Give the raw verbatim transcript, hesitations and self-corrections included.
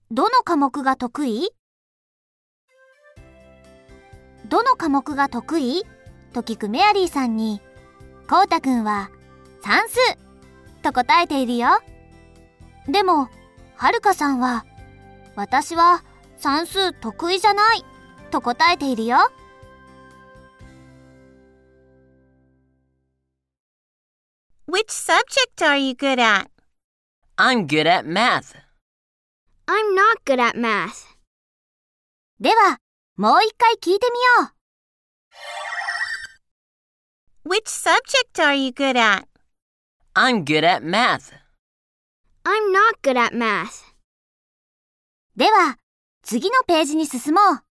どの科目が得意？どの科目が得意？と聞くメアリーさんに、コウタくんは算数と答えているよ。でも、はるかさんは、私は算数得意じゃないと答えているよ。 Which subject are you good at? I'm good at math. I'm not good at math. では、もう一回聞いてみよう。Which subject are you good at? I'm good at math. I'm not good at math. では、次のページに進もう。